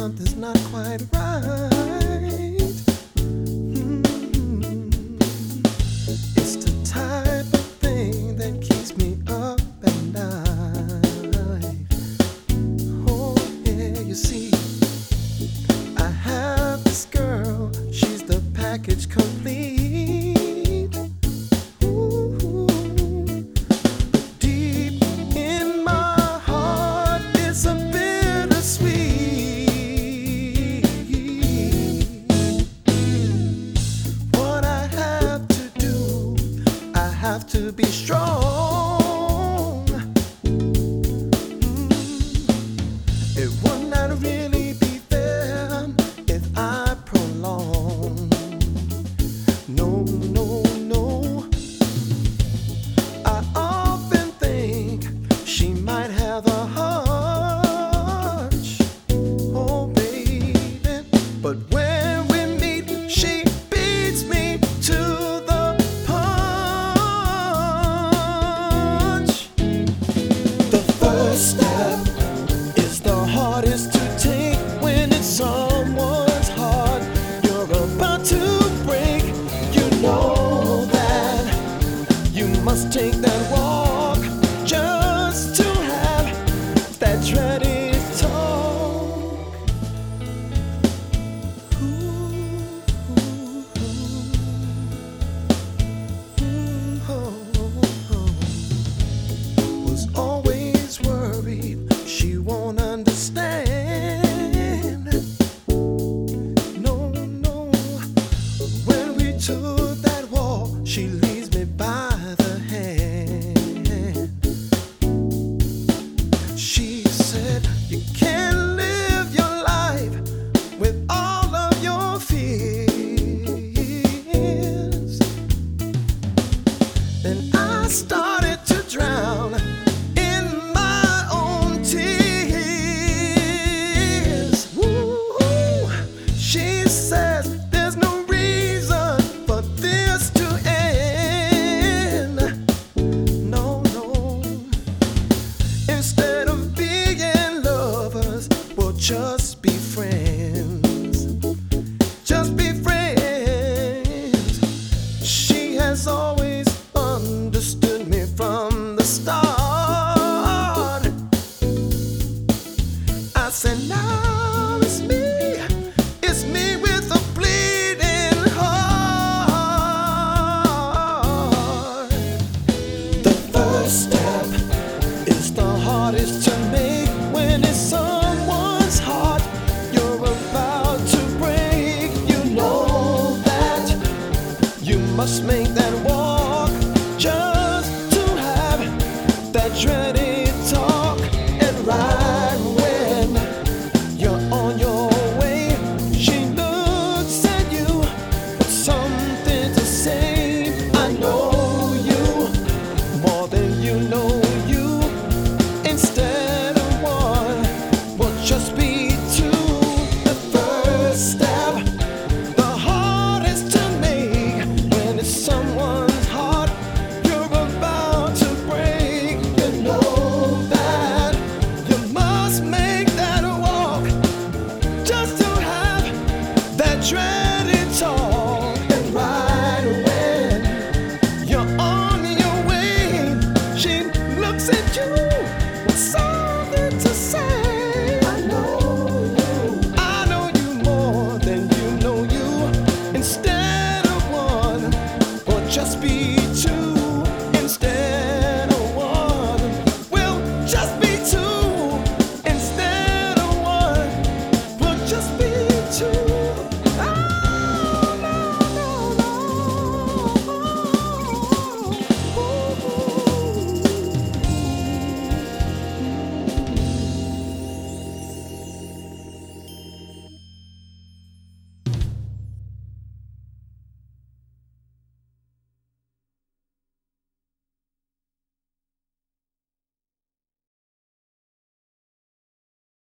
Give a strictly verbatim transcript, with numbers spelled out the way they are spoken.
something's not quite right. Mm-hmm. It's the type of thing that keeps me up at night. Oh yeah, you see, I have this girl, she's the package complete. Have to be strong. Mm. It would not really be fair if I prolong. No, no, no. I often think she might have a hunch. Oh, baby. But when we meet, she beats me to step is the hardest to take when it's someone's heart you're about to break. You know that you must take that walk just to have that dreaded talk. Ooh, ooh, ooh, oh, oh. Was always worried she won't understand. No, no. When we took that walk, she leads me by the hand. She said, you can't live your life with all of your fears. Then I started to drown in my own tears. Woo-hoo. She says there's no reason for this to end. No, no. Instead of being lovers, we'll just be friends. Just be friends. She has always understood me from the start. I said, now it's me, it's me with a bleeding heart. The first step is the hardest to make when it's someone's heart you're about to break. You know that you must make that walk just to have that dreaded talk. And right when you're on your way, she looks at you with something to say. I know you more than you know you. Instead of one, we'll just be two. The first step, the hardest to make when it's someone's heart you're about to break. You know that you must make